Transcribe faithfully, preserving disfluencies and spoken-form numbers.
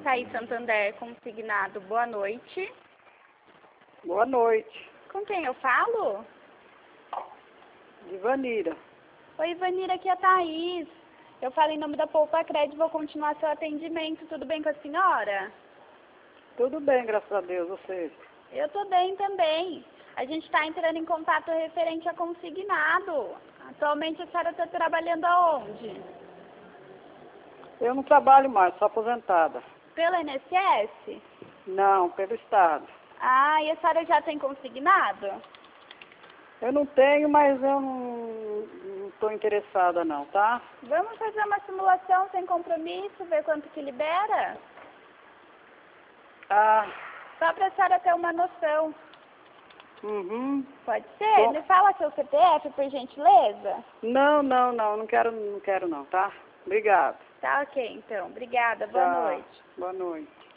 Itaí Santander Consignado, boa noite. Boa noite. Com quem eu falo? Ivanira. Oi, Ivanira, aqui é a Thaís. Eu falo em nome da Poupa Crédito, vou continuar seu atendimento. Tudo bem com a senhora? Tudo bem, graças a Deus, você? Eu tô bem também. A gente está entrando em contato referente a consignado. Atualmente a senhora está trabalhando aonde? Eu não trabalho mais, sou aposentada. Pelo I N S S? Não, pelo Estado. Ah, e a senhora já tem consignado? Eu não tenho, mas eu não estou interessada não, tá? Vamos fazer uma simulação sem compromisso, ver quanto que libera? Ah, Só para a senhora ter uma noção. uhum. Pode ser? Bom. Me fala seu C P F, por gentileza? Não, não, não, não quero, não quero não, tá? Obrigado. Tá ok, então. Obrigada. Boa Tchau. noite. Boa noite.